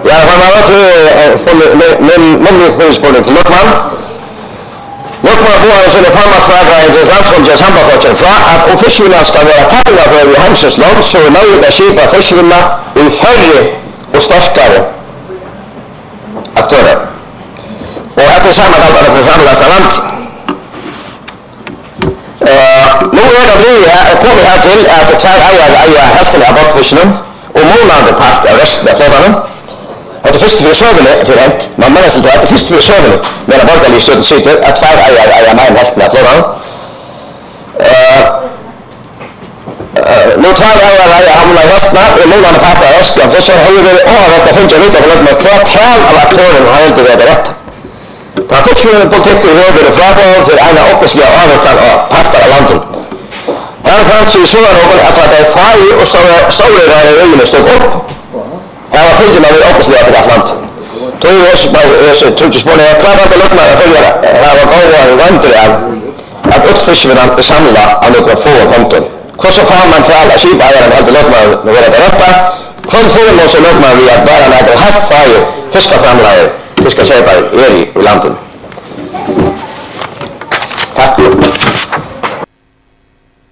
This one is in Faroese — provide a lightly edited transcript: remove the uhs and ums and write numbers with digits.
Ja, han har vært munnlig til Lokman. Lokman bor sånne framadsfraga interessant som gjør sambandflokken fra at om fiskvinna skal være kapingafører i Heimsens land, så er nøyet å skipa fiskvinna i færre og sterkere aktører. Og etter sammenkaltene for framlasta land. Nå er det kommet her til at tvær eier helstene av bortfiskene og månande part av resten av flåtene. Det er først for søvende til hent. Man mener seg til at det først for søvende med en borgerlig støtten sitter at tvær eier mer enn helsten av flåtene. Nå tvær eier hamna i helstene og månande part av resten av flåtene har jo vært overrett å finne ut av hva tal av aktøren har helt vært rett. Det har fått politikk i høyre og frabover for en av oppeslige avvirkan av parter av landet. Her fremsier så noen at det er farlig og store øyene stod opp. Her var fylden av oppeslige for et land. Tog vi også trodde spørsmålet, jeg klarer at det lukker meg å følge her var gående vandre av at utfiskerne er samlet av noen få konton. Hvordan får man til alle skipeierne helt lukker meg å være det rette? Hvordan får man så lukker meg ved at bare når det er helt farlig fiskeframleier fiskekjøpere i landet?